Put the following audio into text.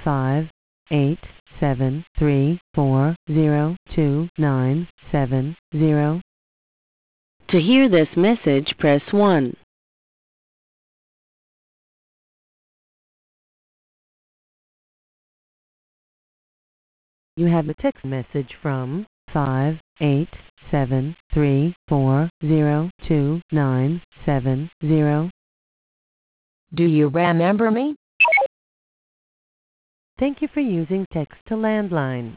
58734029770. To hear this message, press 1. You have a text message from 58734029770. Do you remember me? Thank you for using text to landline.